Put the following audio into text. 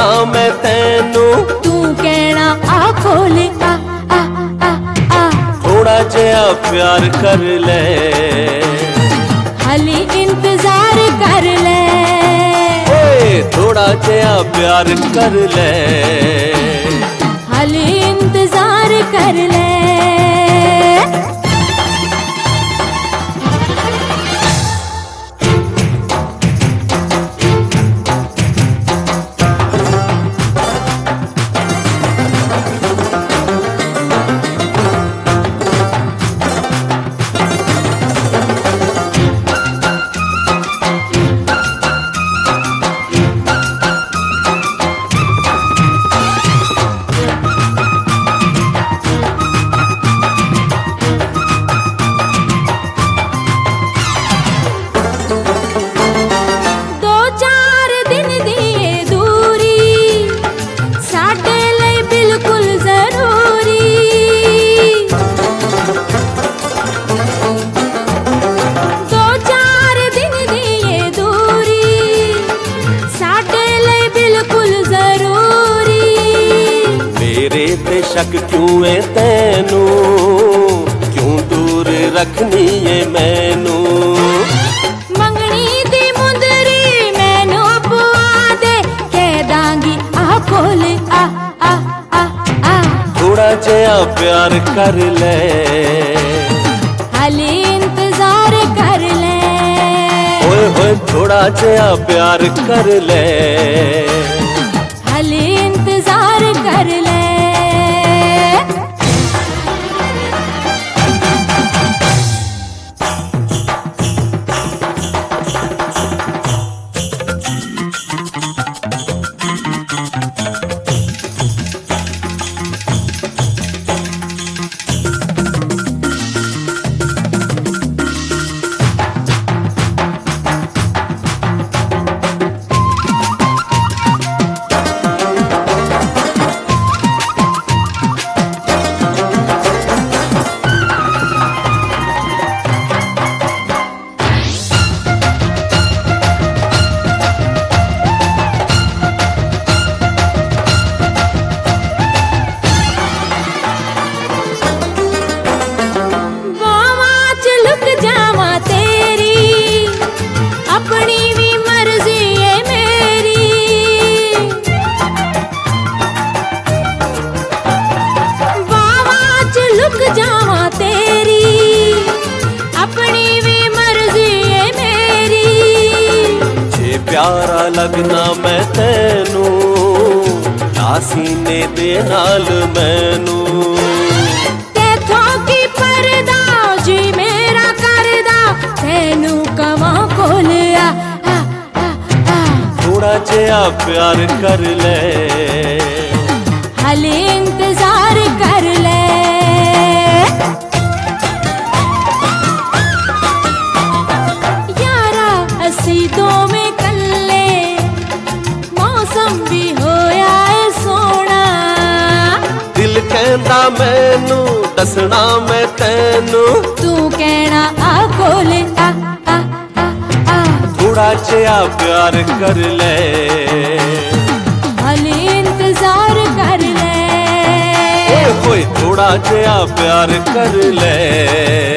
दसना मैं तैनू, तू कहना आ खोल आ आ आ आ। थोड़ा जिहा प्यार कर ले, हाली इंतजार कर ले, थोड़ा जिहा प्यार कर ले, हाली इंतजार कर ले। शक क्यों है तैनू, क्यों दूर रखनी है मैनू। मंगनी दी मुंदरी मैनू पुआ दे, कह दांगी आ खोल आ आ आ आ। थोड़ा जिहा प्यार कर ले, हाली इंतजार कर ले, ओए होए थोड़ा जिहा प्यार कर ले, हाली इंतजार कर ले। प्यारा लगना मैं तैनू, सीने दे नाल मैनू। तेथों की परदा जी मेरा करदा, तैनू कवां कोल आ आ आ आ। थोड़ा जिहा प्यार कर ले, हाली इंतजार कर ले, यारा असी दो में भी होया है सोना। दिल कहंदा मैनू दसना मैं तैनू, तू कहना आ खोल आ आ आ आ। थोड़ा जिहा प्यार कर ले, हाली इंतजार कर ले, ओए थोड़ा जिहा प्यार कर ले।